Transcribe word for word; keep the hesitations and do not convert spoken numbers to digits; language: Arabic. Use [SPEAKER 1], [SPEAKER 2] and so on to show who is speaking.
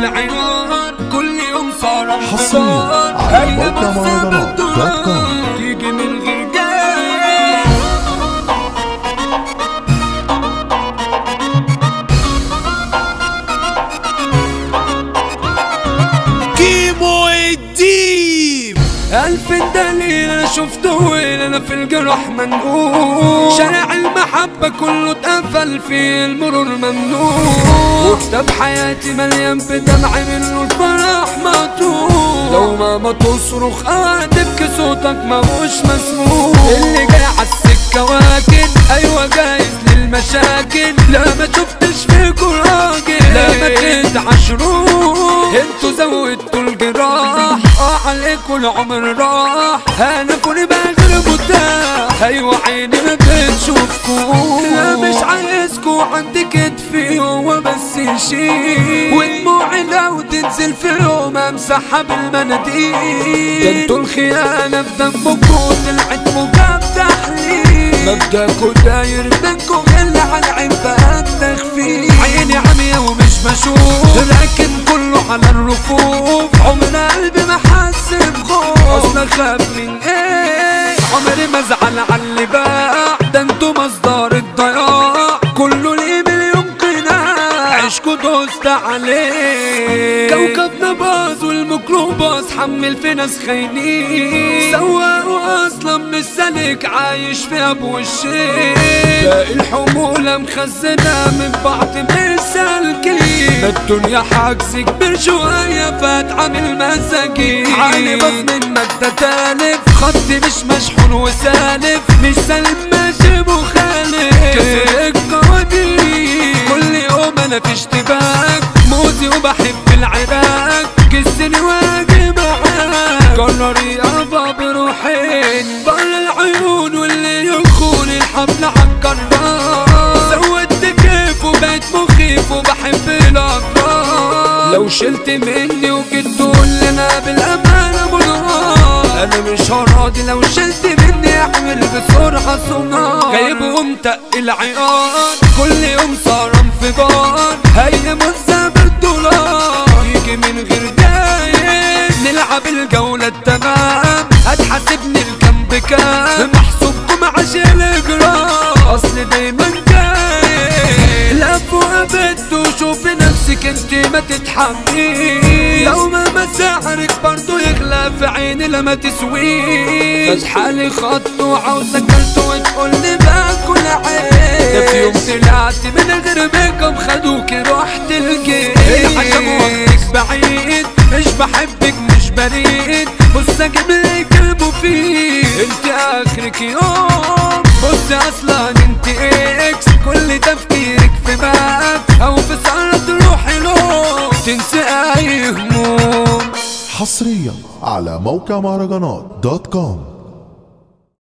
[SPEAKER 1] العيار كل يوم صار
[SPEAKER 2] حصريا على موقع مهرجانات دوت كوم.
[SPEAKER 1] تيجي من غير جاي
[SPEAKER 3] كيمو الديب.
[SPEAKER 1] ألف دليل أنا شفته وين أنا في الجرح منقول. شارع المحبة كله اتقفل فيه المرور ممنوع. وكتاب حياتي مليان بدمع منه الفرح مقطوع. لو ماما تصرخ أو تبكي صوتك ماهوش مسموع. اللي جاي عالسكة واكد أيوة جايز للمشاكل. لا ما شفتش فيكوا راجل لا ما تتعشروش. انتوا زودتوا الجراح اه عليكوا العمر راح. انا كوني بغير متاح ايوه عيني ما بتشوفكوا. لا مش عايزكوا عندي كتفي هو بس يشيل. ودموعي لو تنزل في يوم امسحها بالمناديل. ده انتوا الخيانة في دمكوا طلعت مجاب تحليل. مبدأكوا داير منكوا غل على عباد تخفيل. عيني عمية ومش بشوف لكن كله على الرفوف. عمر قلبي ما حس بخوف اصلا خاف من ايه. عمري ما ازعل على اللي باع ده انتوا مصدر الضياع. كله ليه مليون قناع عشكوا دوست عليه. كوكبنا باظ والميكروباص حمل في ناس خاينين. سواقوا اصلا مش سالك عايش في ابو الشيخ. باقي الحمولة مخزنة من بعض مش سالكين. ده الدنيا حجز كبير شوية فاتعامل مساكين. عيني بس من مادة تالف خطي مش مشحون وسالف. مش سالم ماشي مخالف كسر القوانين. كل يوم انا في اشتباك موزي وبحب العراق. كسني واجي معاك قرري ابا بروحين. بر العيون واللي يخون الحبل عالجرار. زودت كيف وبقيت مخيف وبحب الاغرار. لو شلت مني وجيت تقول لي انا بالامانه منهار. انا مش هراضي لو شلت مني اعمل بسرعه صنار. جايب ومتقل عيار كل يوم صار انفجار. هي مزة بالدولار يجي من غير دايم. نلعب الجولة التمام هتحاسبني الكام بكام. محسوبكم عشان الاجرام اصل دايما جاي. لف وقبت وشوفي نفسك انت ما تتحمليش. لو ما مشاعرك برضو يغلى في عيني لما تسويش. فجحالي خط وعاوز اكلت وتقولي باكل عيش. ده في يوم طلعت من غير ميك اب خدوكي رحت الجيش. العشم وقتك بعيد مش بحبك مش بريد. بص اجيبلك المفيد انت اخرك يوم. بص اصلا انت اكس كل تفكيرك في باك او في سهرة روحي لو تنسى اي هموم.
[SPEAKER 2] حصريا على موقع مهرجانات دوت كوم.